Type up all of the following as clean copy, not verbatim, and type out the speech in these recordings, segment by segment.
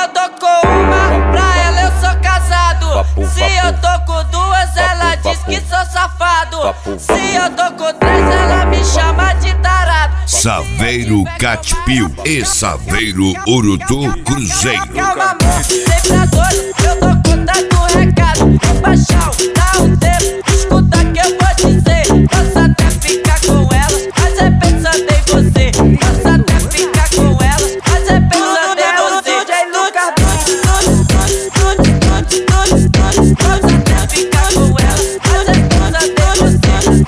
eu tô com uma, pra ela eu sou casado. Se eu tô com duas, ela diz que sou safado. Se eu tô com três, ela me chama de tarado. Saveiro Catpil e Saveiro Urutu Cruzeiro. Calma, amor, sempre a doido, eu tô contando recado. Baixão, dá um tempo, escuta que eu vou dizer. Posso até ficar com ela, mas é pensando em você. Posso até ficar com ela, mas é pensando em você. DJ Lucas, posso até ficar com ela, mas é pensando em você.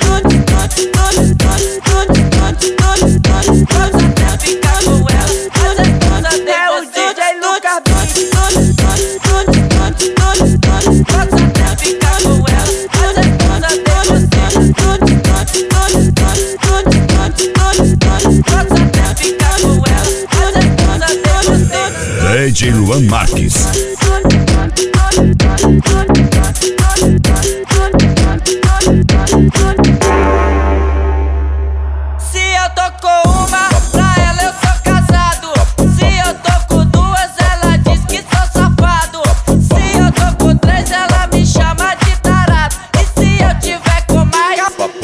Posso até ficar com ela, mas é pensando em você. DJ Lucas, posso até ficar com ela, mas é pensando em você. Posso até ficar com ela, mas é pensando em você. DJ Luan Marques. Se eu tô com uma, pra ela eu sou casado. Se eu tô com duas, ela diz que sou safado. Se eu tô com três, ela me chama de tarado. E se eu tiver com mais,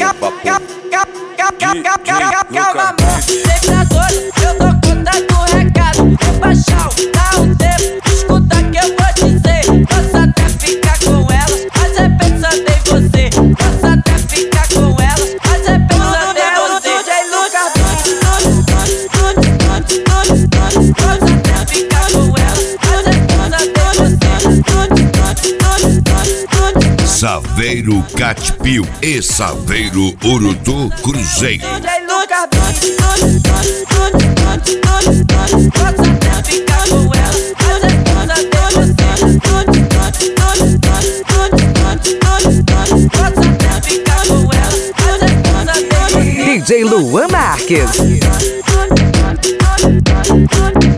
calma, amor, sempre a doido, eu tô contando recado. Baixão, dá um tempo, escuta que eu vou dizer. Posso até ficar com ela, mas é pensando em você. Posso até ficar com ela, mas é pensando em você. DJ Lucas, posso até ficar com ela, mas é pensando em você. Saveiro Catpil e Saveiro Urutu Cruzeiro. DJ Lucas, posso até ficar com ela, mas é pensando em você. Posso até ficar com ela, mas é pensando em você. DJ Luan Marques.